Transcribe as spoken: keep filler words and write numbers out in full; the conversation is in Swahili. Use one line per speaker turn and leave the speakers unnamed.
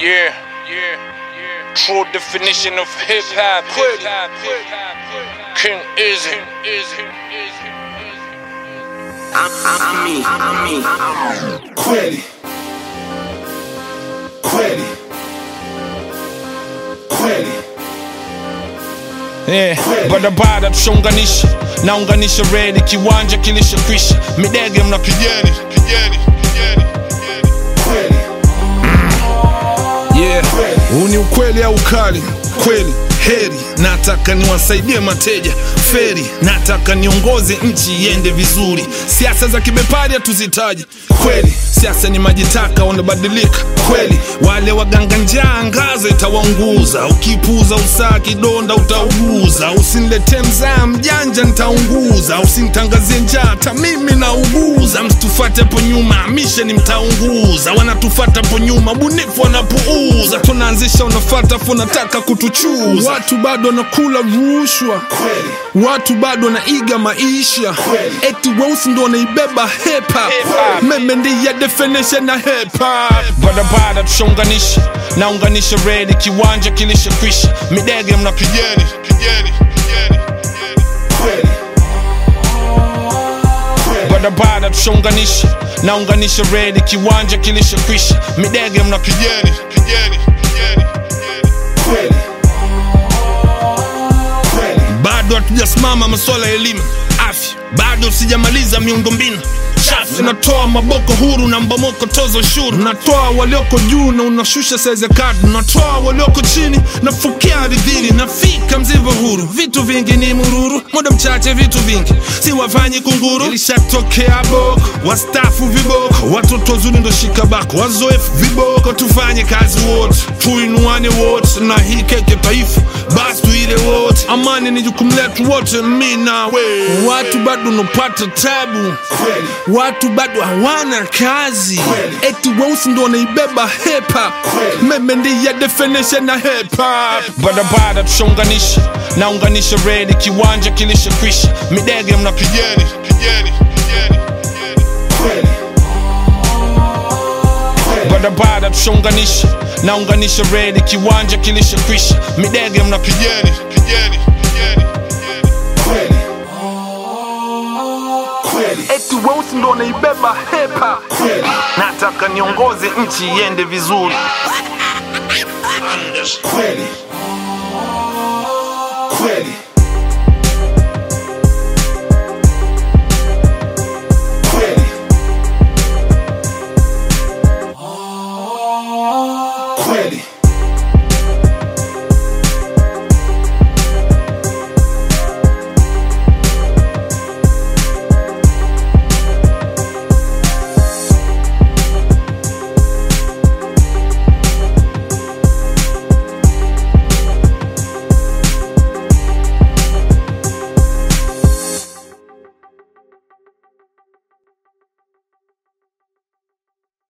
Yeah, yeah, yeah. True definition of hip hop. King Izzy.
I'm, I'm me, I'm me.
Kweli, kweli, kweli.
Yeah, barabara tushaunganisha, naunganisha redi, kiwanja kilishakwisha, midege mna kijeni, kijeni, kijeni,
Kweli,
yeah. Huu ni ukweli au ukali? Kweli, heri, nataka niwasaidie mateja. Feri, nataka niongoze nchi iende vizuri. Siasa za kibepari hatuzitaji. Kweli, siasa ni majitaka, wanabadilika. Kweli, wale waganga njaa ngazo itawaunguza. Ukipuza usaa kidonda utauguza. Usinilete mzaa mjanja nitaunguza. Usinitangazie njaa hata mimi nauguza. Msitufate po nyuma, misheni mtaunguza. Wanatufata po nyuma, bunifu wanapuuza. Tunaanzisha unafata funataka kutuchuza. Watu bado wanakula rushwa.
kweli,
Watu bado wanaiga maisha.
Kweli.
Eti weusi ndo wanaibeba hip hop. Meme ndiye definition na hip hop. Barabara tushaunganisha, naunganisha redi, kiwanja kilishakwisha, midege mna kijeni, kijeni, kijeni, kijeni.
kweli, kweli,
Barabara tushaunganisha, naunganisha redi, kiwanja kilishakwisha, midege mna kijeni, kijeni, kijeni, kijeni.
kweli, kweli,
Bado hatujasimama masuala ya elimu, afya, bado sijamaliza miundombinu chafu. Natoa maboko huru na mbomoko tozo ushuru. Natoa walioko juu na unashusha size kadi. Natoa walioko chini na fukia ardhini. Nafika mzivo huru, vitu vingi ni mururu, muda mchache vitu vingi, si wafanyi kunguru. Ilishatokea boko, wastafu viboko, watoto zuri ndo shikabako, wazoefu viboko. Tufanye kazi wote, tuinuane wote, na hii keke taifa basi tuile wote. Amani ni jukumu letu wote, mimi na we. Watu bado unapata tabu,
kweli,
watu bado hawana kazi.
Kweli.
Eti weusi ndo wanaibeba hip hop.
Kweli.
Meme ndiye definition na hip hop. Barabara tushaunganisha, naunganisha redi, kiwanja kilishakwisha, midege mna kijeni, kijeni, kijeni, kijeni.
kweli, kweli,
Barabara tushaunganisha, naunganisha redi, kiwanja kilishakwisha, midege mna kijeni, kijeni, kijeni, kijeni.
kweli, kweli,
Eti weusi ndo wanaibeba hip hop.
kweli,
Nataka niongoze nchi iende vizuri.
kweli, kweli, kweli, kweli.